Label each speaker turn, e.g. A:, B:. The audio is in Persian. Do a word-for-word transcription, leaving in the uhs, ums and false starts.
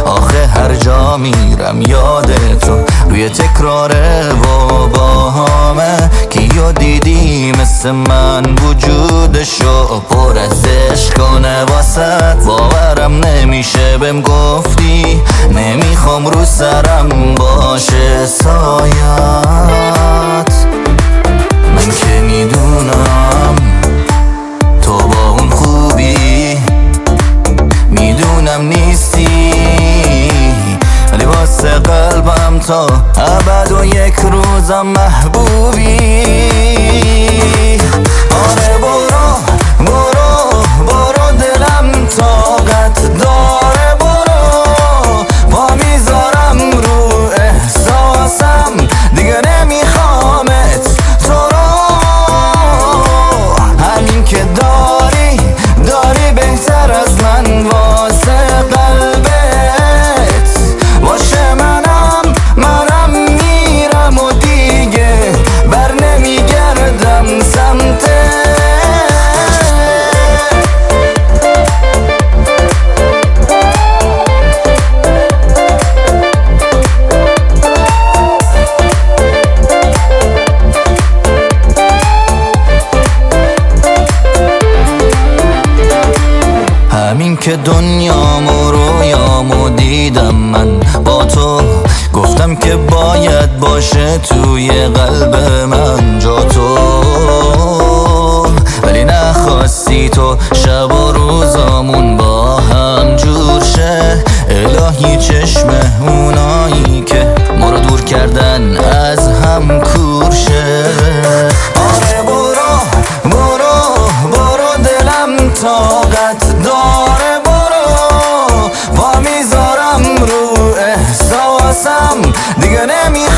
A: آخه هر جا میرم یاد تو روی تکراره و باهامه. کیو دیدی مثل من وجودشو پر از عشق کنه واسد؟ باورم نمیشه بهم گفتی نمیخوام رو سرم باشه سایت. من که میدونم تو با اون خوبی، میدونم نیستی ولی واسه قلبم تا ابد و یک روزم محبوبی. آره برو برو برو دلم طاقت داره، برو پا میذارم رو احساسم دیگه نمیخوامت تو رو. همین که داری داری بهتر از من واسه قلبت باشه. منم منم میرم و دیگه بر نمیگردم سمتت. همین که دنیامو رویامو دیدم من با تو، گفتم که باید باشه توی قلب من جا تو، ولی نخواستی تو شب و روزامون با هم جور شه. الهی چشم اونایی که ما رو دور کردن از هم کور شه. آره برو برو برو دلم طاقت داره، برو پا میذارم رو احساسم دیگه نمیخوام